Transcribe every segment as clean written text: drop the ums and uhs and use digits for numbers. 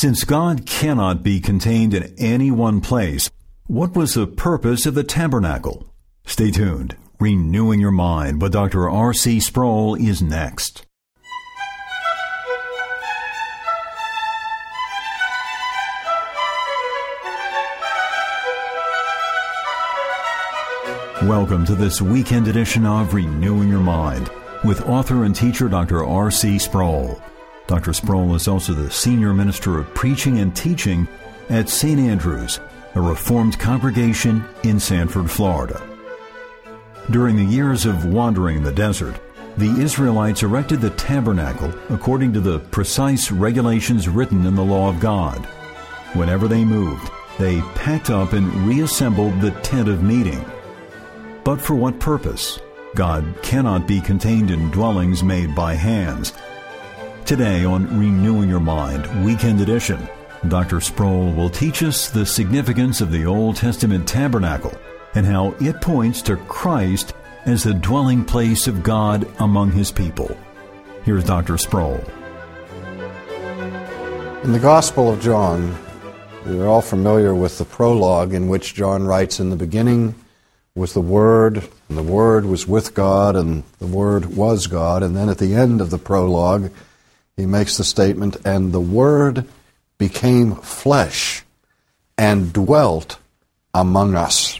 Since God cannot be contained in any one place, what was the purpose of the tabernacle? Stay tuned. Renewing Your Mind with Dr. R.C. Sproul is next. Welcome to this weekend edition of Renewing Your Mind with author and teacher Dr. R.C. Sproul. Dr. Sproul is also the Senior Minister of Preaching and Teaching at St. Andrew's, a Reformed congregation in Sanford, Florida. During the years of wandering the desert, the Israelites erected the tabernacle according to the precise regulations written in the law of God. Whenever they moved, they packed up and reassembled the tent of meeting. But for what purpose? God cannot be contained in dwellings made by hands. Today on Renewing Your Mind, Weekend Edition, Dr. Sproul will teach us the significance of the Old Testament tabernacle and how it points to Christ as the dwelling place of God among His people. Here's Dr. Sproul. In the Gospel of John, we're all familiar with the prologue in which John writes, "In the beginning was the Word, and the Word was with God, and the Word was God." And then at the end of the prologue, he makes the statement, "And the Word became flesh and dwelt among us."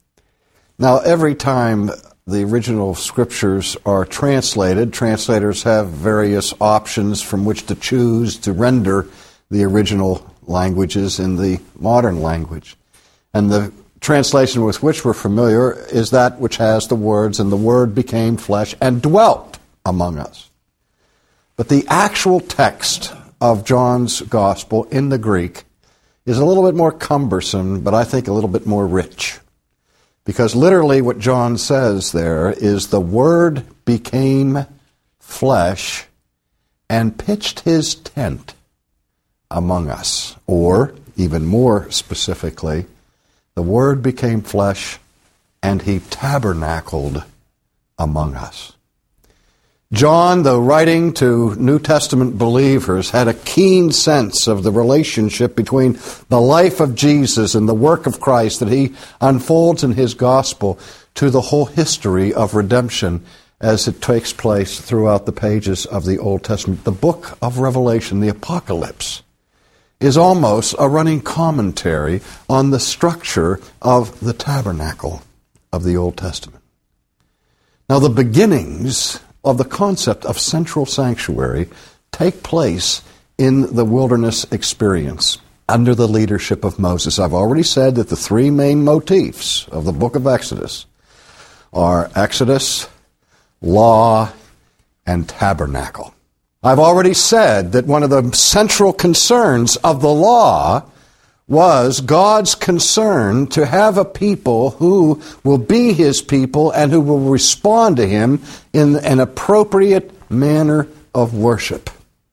Now, every time the original scriptures are translated, translators have various options from which to choose to render the original languages in the modern language. And the translation with which we're familiar is that which has the words, "And the Word became flesh and dwelt among us." But the actual text of John's Gospel in the Greek is a little bit more cumbersome, but I think a little bit more rich. Because literally what John says there is, "The Word became flesh and pitched His tent among us." Or, even more specifically, "The Word became flesh and He tabernacled among us." John, though writing to New Testament believers, had a keen sense of the relationship between the life of Jesus and the work of Christ that he unfolds in his gospel to the whole history of redemption as it takes place throughout the pages of the Old Testament. The book of Revelation, the Apocalypse, is almost a running commentary on the structure of the tabernacle of the Old Testament. Now, the beginnings of the concept of central sanctuary take place in the wilderness experience under the leadership of Moses. I've already said that the three main motifs of the book of Exodus are Exodus, law, and tabernacle. I've already said that one of the central concerns of the law was God's concern to have a people who will be His people and who will respond to Him in an appropriate manner of worship.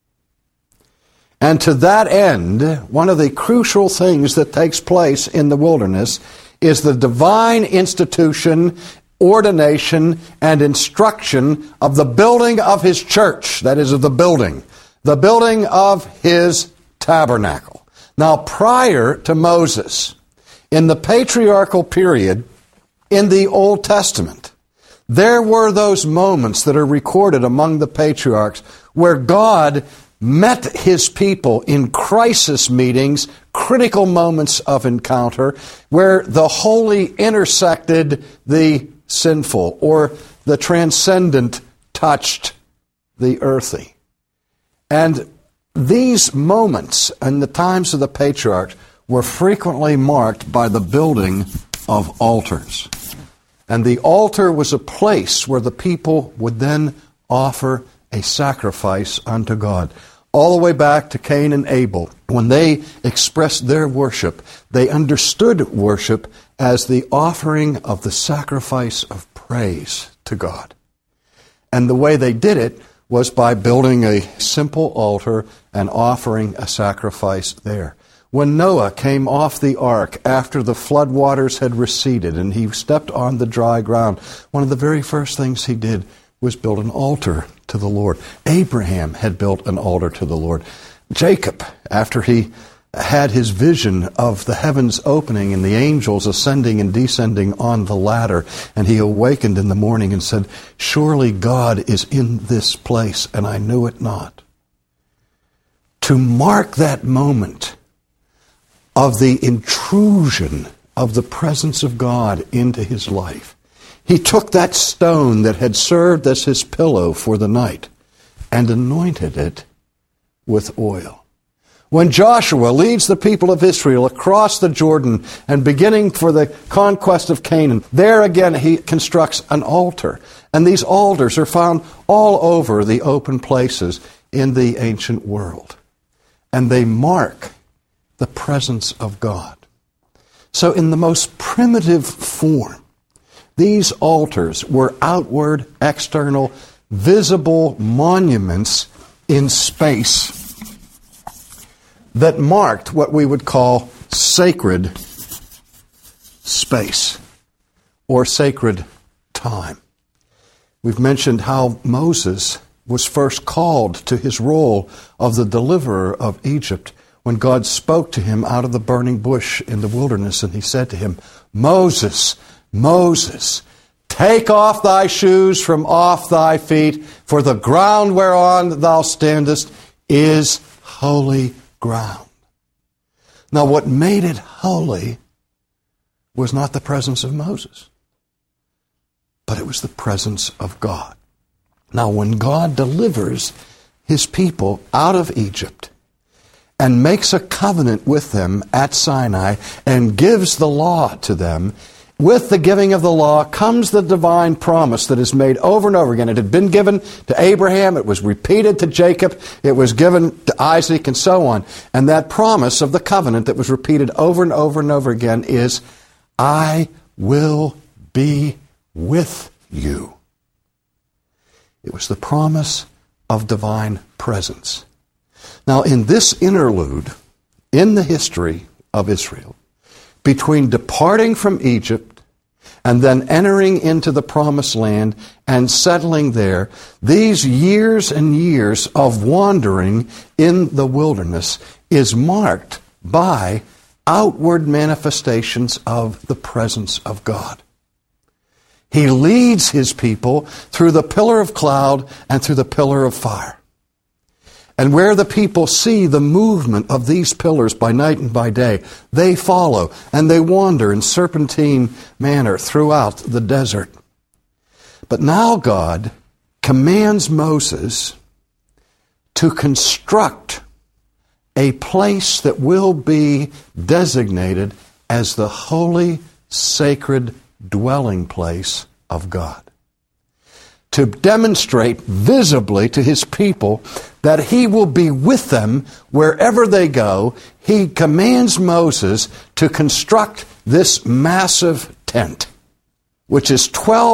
And to that end, one of the crucial things that takes place in the wilderness is the divine institution, ordination, and instruction of the building of His church. That is, of the building of His tabernacle. Now, prior to Moses, in the patriarchal period in the Old Testament, there were those moments that are recorded among the patriarchs where God met His people in crisis meetings, critical moments of encounter, where the holy intersected the sinful, or the transcendent touched the earthy. And these moments in the times of the patriarchs were frequently marked by the building of altars. And the altar was a place where the people would then offer a sacrifice unto God. All the way back to Cain and Abel, when they expressed their worship, they understood worship as the offering of the sacrifice of praise to God. And the way they did it was by building a simple altar and offering a sacrifice there. When Noah came off the ark after the floodwaters had receded and he stepped on the dry ground, one of the very first things he did was build an altar to the Lord. Abraham had built an altar to the Lord. Jacob, after he had his vision of the heavens opening and the angels ascending and descending on the ladder, and he awakened in the morning and said, "Surely God is in this place, and I knew it not." To mark that moment of the intrusion of the presence of God into his life, he took that stone that had served as his pillow for the night and anointed it with oil. When Joshua leads the people of Israel across the Jordan and beginning for the conquest of Canaan, there again he constructs an altar. And these altars are found all over the open places in the ancient world. And they mark the presence of God. So in the most primitive form, these altars were outward, external, visible monuments in space that marked what we would call sacred space or sacred time. We've mentioned how Moses was first called to his role of the deliverer of Egypt when God spoke to him out of the burning bush in the wilderness, and he said to him, "Moses, Moses, take off thy shoes from off thy feet, for the ground whereon thou standest is holy ground." Now, what made it holy was not the presence of Moses, but it was the presence of God. Now, when God delivers his people out of Egypt and makes a covenant with them at Sinai and gives the law to them, with the giving of the law comes the divine promise that is made over and over again. It had been given to Abraham, it was repeated to Jacob, it was given to Isaac, and so on. And that promise of the covenant that was repeated over and over and over again is, "I will be with you." It was the promise of divine presence. Now, in this interlude in the history of Israel, between departing from Egypt and then entering into the promised land and settling there, these years and years of wandering in the wilderness is marked by outward manifestations of the presence of God. He leads his people through the pillar of cloud and through the pillar of fire. And where the people see the movement of these pillars by night and by day, they follow and they wander in serpentine manner throughout the desert. But now God commands Moses to construct a place that will be designated as the holy, sacred dwelling place of God, to demonstrate visibly to his people that he will be with them wherever they go. He commands Moses to construct this massive tent, which is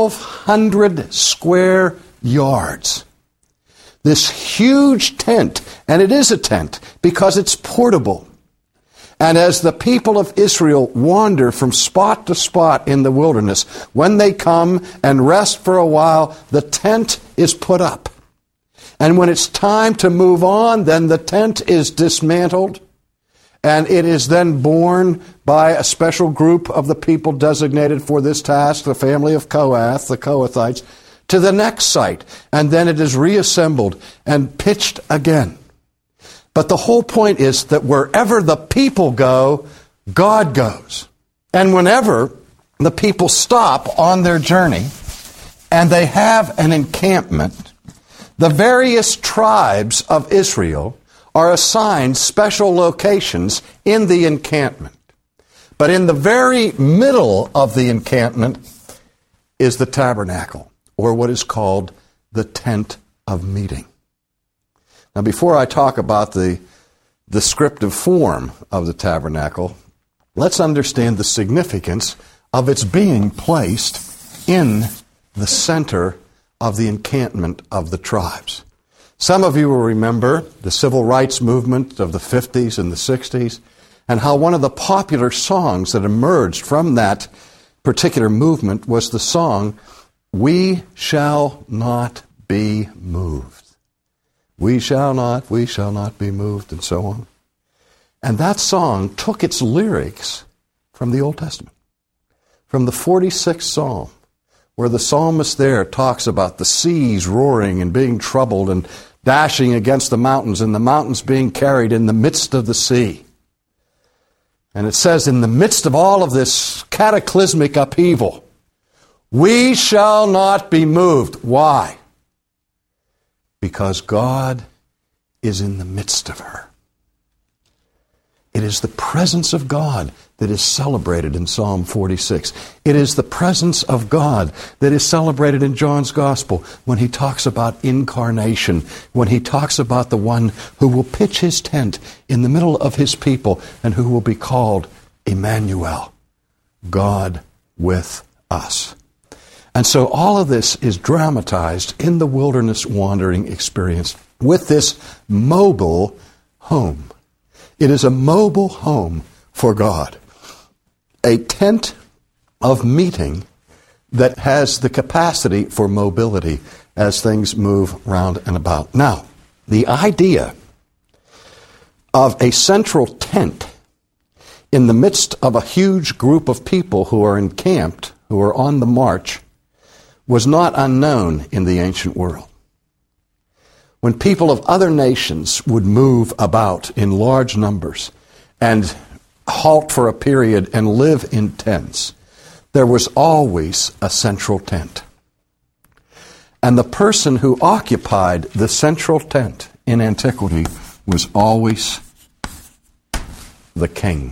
1,200 square yards. This huge tent, and it is a tent because it's portable. And as the people of Israel wander from spot to spot in the wilderness, when they come and rest for a while, the tent is put up. And when it's time to move on, then the tent is dismantled, and it is then borne by a special group of the people designated for this task, the family of Kohath, the Kohathites, to the next site. And then it is reassembled and pitched again. But the whole point is that wherever the people go, God goes. And whenever the people stop on their journey and they have an encampment, the various tribes of Israel are assigned special locations in the encampment. But in the very middle of the encampment is the tabernacle, or what is called the tent of meeting. Now, before I talk about the descriptive form of the tabernacle, let's understand the significance of its being placed in the center of the encampment of the tribes. Some of you will remember the civil rights movement of the 50s and the 60s, and how one of the popular songs that emerged from that particular movement was the song, "We Shall Not Be Moved." We shall not be moved, and so on. And that song took its lyrics from the Old Testament, from the 46th Psalm, where the psalmist there talks about the seas roaring and being troubled and dashing against the mountains, and the mountains being carried in the midst of the sea. And it says, in the midst of all of this cataclysmic upheaval, we shall not be moved. Why? Because God is in the midst of her. It is the presence of God that is celebrated in Psalm 46. It is the presence of God that is celebrated in John's Gospel when he talks about incarnation, when he talks about the one who will pitch his tent in the middle of his people and who will be called Emmanuel, God with us. And so all of this is dramatized in the wilderness wandering experience with this mobile home. It is a mobile home for God, a tent of meeting that has the capacity for mobility as things move round and about. Now, the idea of a central tent in the midst of a huge group of people who are encamped, who are on the march, was not unknown in the ancient world. When people of other nations would move about in large numbers and halt for a period and live in tents, there was always a central tent. And the person who occupied the central tent in antiquity was always the king.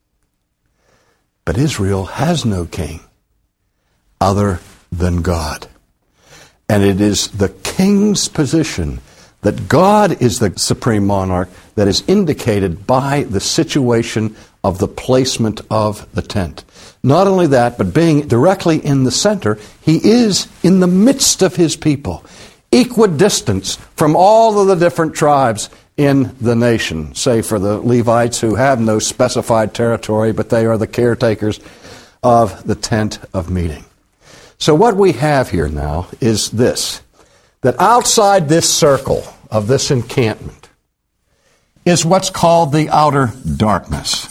But Israel has no king other than God. And it is the king's position that God is the supreme monarch that is indicated by the situation of the placement of the tent. Not only that, but being directly in the center, he is in the midst of his people, equidistant from all of the different tribes in the nation, save for the Levites who have no specified territory, but they are the caretakers of the tent of meeting. So what we have here now is this, that outside this circle of this encampment is what's called the outer darkness.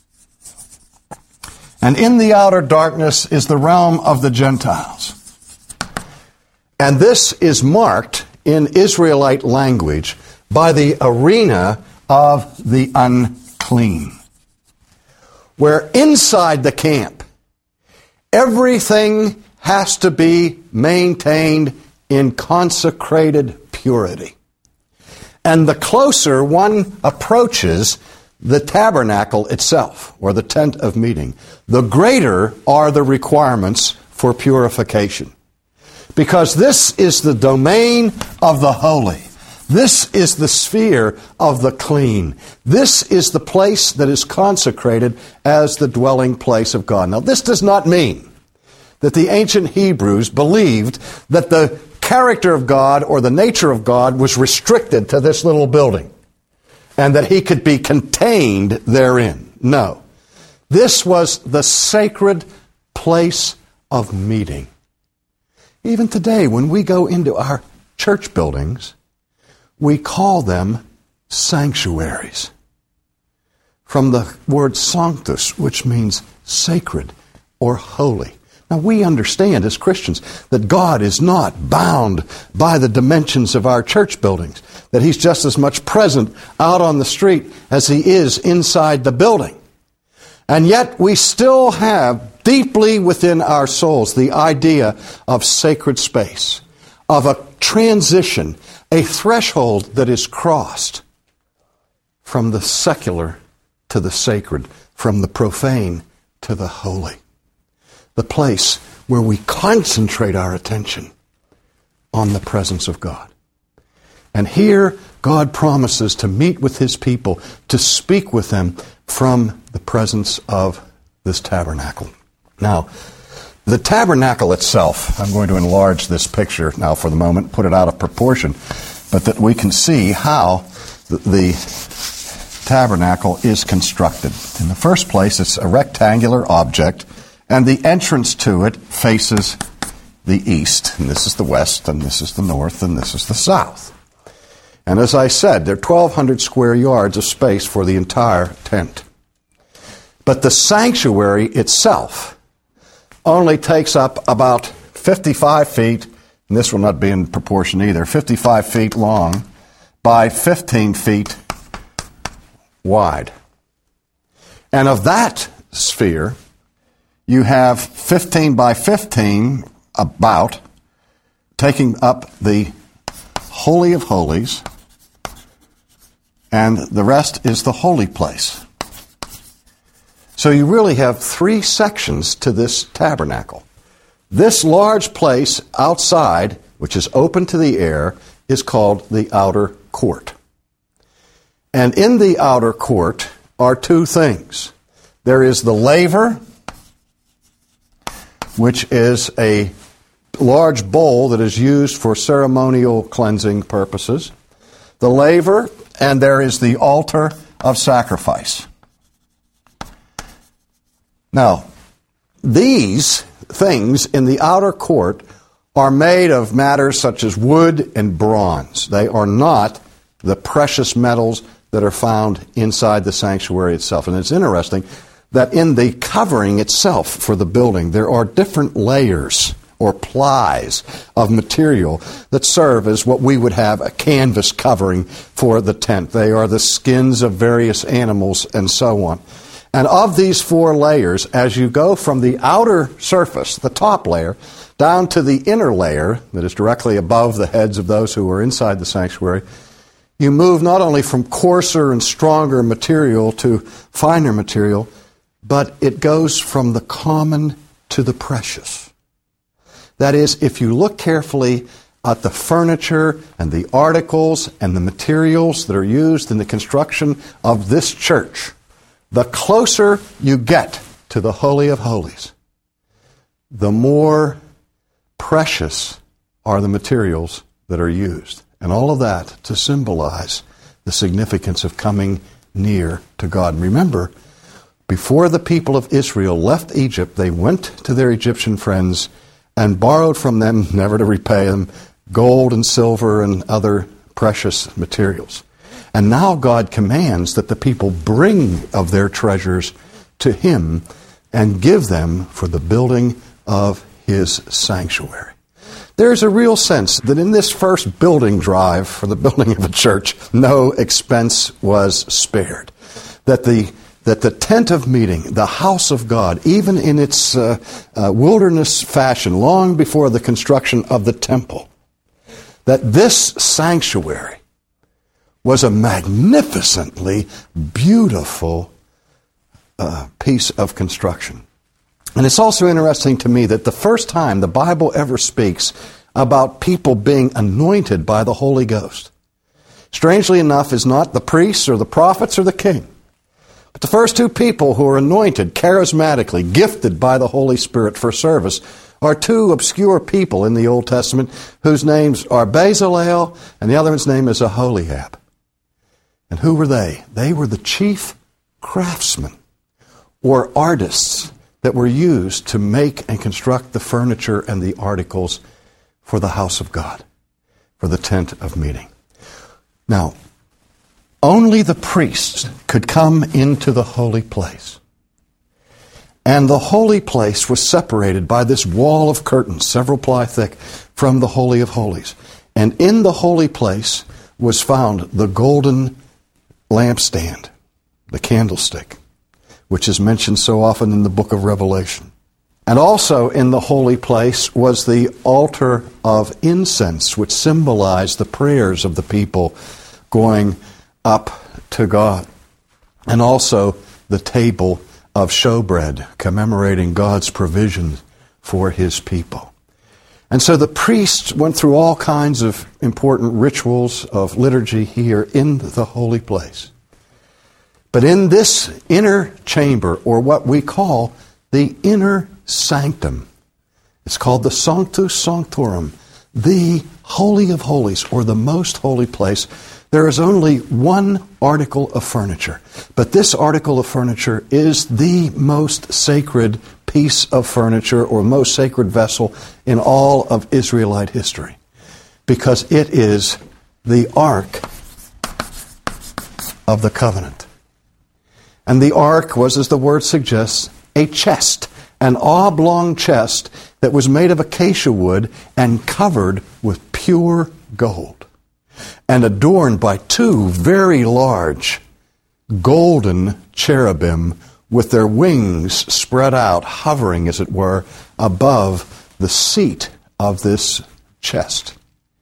And in the outer darkness is the realm of the Gentiles. And this is marked in Israelite language by the arena of the unclean, where inside the camp, everything has to be maintained in consecrated purity. And the closer one approaches the tabernacle itself, or the tent of meeting, the greater are the requirements for purification. Because this is the domain of the holy. This is the sphere of the clean. This is the place that is consecrated as the dwelling place of God. Now, this does not mean that the ancient Hebrews believed that the character of God or the nature of God was restricted to this little building and that he could be contained therein. No. This was the sacred place of meeting. Even today, when we go into our church buildings, we call them sanctuaries. From the word sanctus, which means sacred or holy. Now, we understand as Christians that God is not bound by the dimensions of our church buildings, that he's just as much present out on the street as he is inside the building. And yet we still have deeply within our souls the idea of sacred space, of a transition, a threshold that is crossed from the secular to the sacred, from the profane to the holy. The place where we concentrate our attention on the presence of God. And here, God promises to meet with his people, to speak with them from the presence of this tabernacle. Now, the tabernacle itself, I'm going to enlarge this picture now for the moment, put it out of proportion, but that we can see how the tabernacle is constructed. In the first place, it's a rectangular object, and the entrance to it faces the east. And this is the west, and this is the north, and this is the south. And as I said, there are 1,200 square yards of space for the entire tent. But the sanctuary itself only takes up about 55 feet, and this will not be in proportion either, 55 feet long by 15 feet wide. And of that sphere, you have 15 by 15, about, taking up the Holy of Holies, and the rest is the holy place. So you really have three sections to this tabernacle. This large place outside, which is open to the air, is called the outer court. And in the outer court are two things. There is the laver, which is a large bowl that is used for ceremonial cleansing purposes. The laver, and there is the altar of sacrifice. Now, these things in the outer court are made of matters such as wood and bronze. They are not the precious metals that are found inside the sanctuary itself. And it's interesting that in the covering itself for the building, there are different layers or plies of material that serve as what we would have a canvas covering for the tent. They are the skins of various animals and so on. And of these four layers, as you go from the outer surface, the top layer, down to the inner layer that is directly above the heads of those who are inside the sanctuary, you move not only from coarser and stronger material to finer material, but it goes from the common to the precious. That is, if you look carefully at the furniture and the articles and the materials that are used in the construction of this church, the closer you get to the Holy of Holies, the more precious are the materials that are used. And all of that to symbolize the significance of coming near to God. And remember, before the people of Israel left Egypt, they went to their Egyptian friends and borrowed from them, never to repay them, gold and silver and other precious materials. And now God commands that the people bring of their treasures to Him and give them for the building of His sanctuary. There's a real sense that in this first building drive for the building of a church, no expense was spared. That the tent of meeting, the house of God, even in its wilderness fashion, long before the construction of the temple, that this sanctuary was a magnificently beautiful piece of construction. And it's also interesting to me that the first time the Bible ever speaks about people being anointed by the Holy Ghost, strangely enough, is not the priests or the prophets or the king. But the first two people who are anointed charismatically, gifted by the Holy Spirit for service, are two obscure people in the Old Testament whose names are Bezalel and the other one's name is Aholiab. And who were they? They were the chief craftsmen or artists that were used to make and construct the furniture and the articles for the house of God, for the tent of meeting. Now, only the priests could come into the holy place. And the holy place was separated by this wall of curtains, several ply thick, from the Holy of Holies. And in the holy place was found the golden lampstand, the candlestick, which is mentioned so often in the book of Revelation. And also in the holy place was the altar of incense, which symbolized the prayers of the people going up to God. And also the table of showbread, commemorating God's provision for His people. And so the priests went through all kinds of important rituals of liturgy here in the holy place. But in this inner chamber, or what we call the inner sanctum, it's called the Sanctus Sanctorum, the Holy of Holies, or the most holy place, there is only one article of furniture. But this article of furniture is the most sacred piece of furniture or most sacred vessel in all of Israelite history, because it is the Ark of the covenant. And the ark was, as the word suggests, a chest, an oblong chest that was made of acacia wood and covered with pure gold, and adorned by two very large golden cherubim with their wings spread out, hovering, as it were, above the seat of this chest.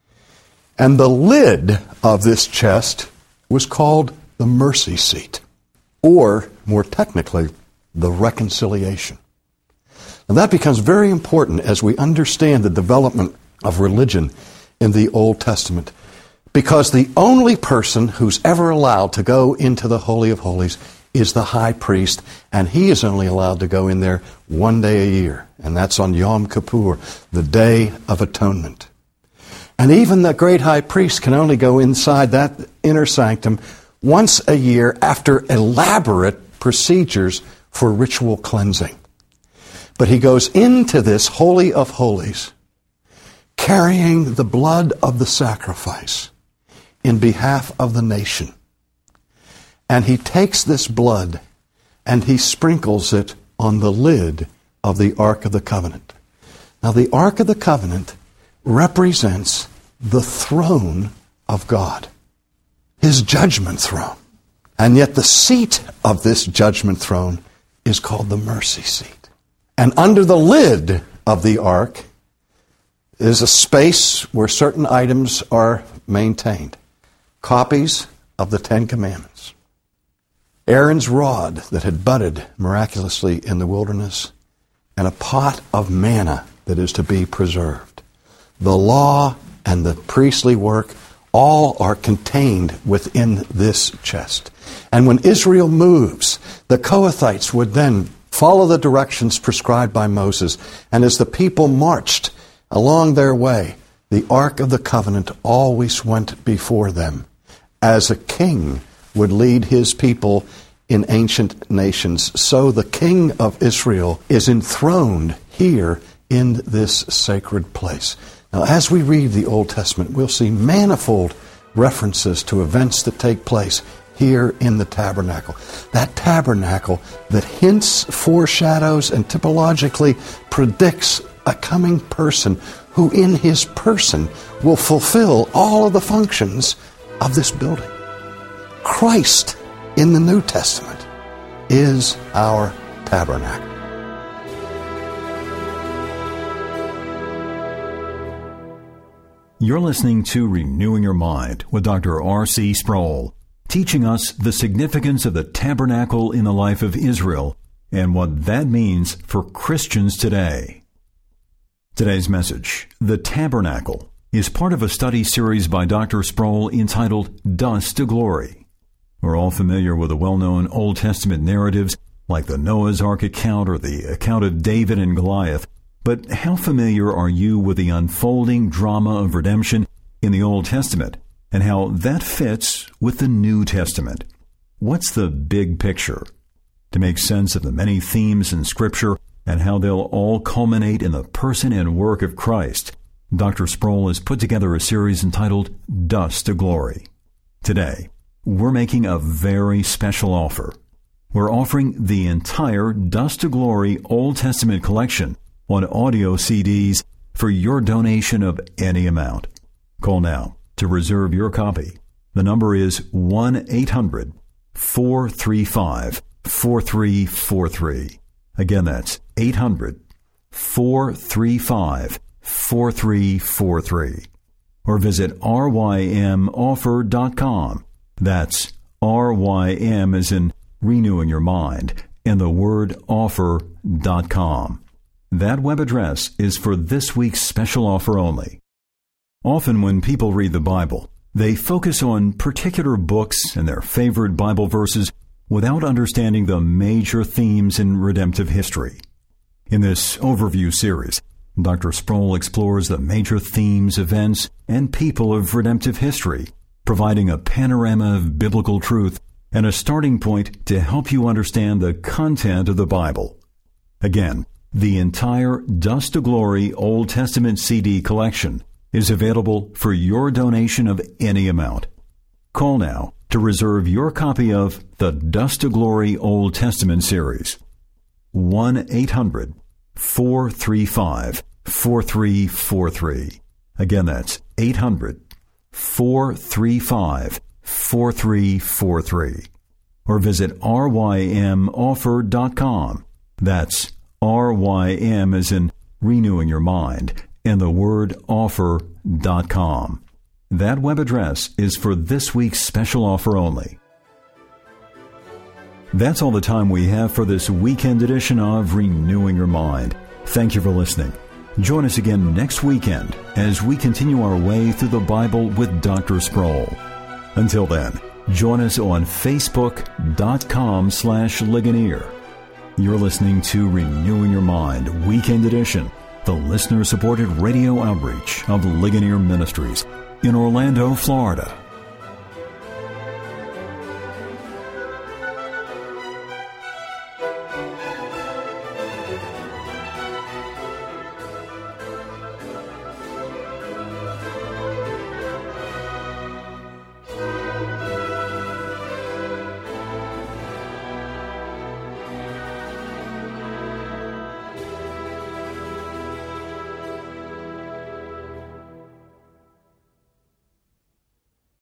And the lid of this chest was called the mercy seat, or, more technically, the reconciliation. Now that becomes very important as we understand the development of religion in the Old Testament, because the only person who's ever allowed to go into the Holy of Holies is the high priest, and he is only allowed to go in there one day a year, and that's on Yom Kippur, the Day of Atonement. And even the great high priest can only go inside that inner sanctum once a year after elaborate procedures for ritual cleansing. But he goes into this Holy of Holies carrying the blood of the sacrifice in behalf of the nation. And he takes this blood and he sprinkles it on the lid of the Ark of the Covenant. Now, the Ark of the Covenant represents the throne of God, His judgment throne. And yet the seat of this judgment throne is called the mercy seat. And under the lid of the Ark is a space where certain items are maintained. Copies of the Ten Commandments. Aaron's rod that had budded miraculously in the wilderness, and a pot of manna that is to be preserved. The law and the priestly work all are contained within this chest. And when Israel moves, the Kohathites would then follow the directions prescribed by Moses, and as the people marched along their way, the Ark of the Covenant always went before them, as a king would lead his people in ancient nations. So the King of Israel is enthroned here in this sacred place. Now, as we read the Old Testament, we'll see manifold references to events that take place here in the tabernacle. That tabernacle that hints, foreshadows, and typologically predicts a coming person who in his person will fulfill all of the functions of this building. Christ in the New Testament is our tabernacle. You're listening to Renewing Your Mind with Dr. R.C. Sproul, teaching us the significance of the tabernacle in the life of Israel and what that means for Christians today. Today's message, The Tabernacle, is part of a study series by Dr. Sproul entitled Dust to Glory. We're all familiar with the well-known Old Testament narratives like the Noah's Ark account or the account of David and Goliath. But how familiar are you with the unfolding drama of redemption in the Old Testament and how that fits with the New Testament? What's the big picture? To make sense of the many themes in Scripture and how they'll all culminate in the person and work of Christ, Dr. Sproul has put together a series entitled Dust to Glory. Today, we're making a very special offer. We're offering the entire Dust to Glory Old Testament collection on audio CDs for your donation of any amount. Call now to reserve your copy. The number is 1-800-435-4343. Again, that's 800-435-4343. Or visit rymoffer.com. That's RYM as in renewing your mind, and the word offer.com. That web address is for this week's special offer only. Often when people read the Bible, they focus on particular books and their favorite Bible verses without understanding the major themes in redemptive history. In this overview series, Dr. Sproul explores the major themes, events, and people of redemptive history, providing a panorama of biblical truth and a starting point to help you understand the content of the Bible. Again, the entire Dust to Glory Old Testament CD collection is available for your donation of any amount. Call now to reserve your copy of the Dust to Glory Old Testament series. 1-800-435-4343. Again, that's 800-435-4343. Or visit rymoffer.com. That's RYM as in renewing your mind, and the word offer.com. That web address is for this week's special offer only. That's all the time we have for this weekend edition of Renewing Your Mind. Thank you for listening. Join us again next weekend as we continue our way through the Bible with Dr. Sproul. Until then, join us on Facebook.com/Ligonier. You're listening to Renewing Your Mind, Weekend Edition, the listener-supported radio outreach of Ligonier Ministries in Orlando, Florida.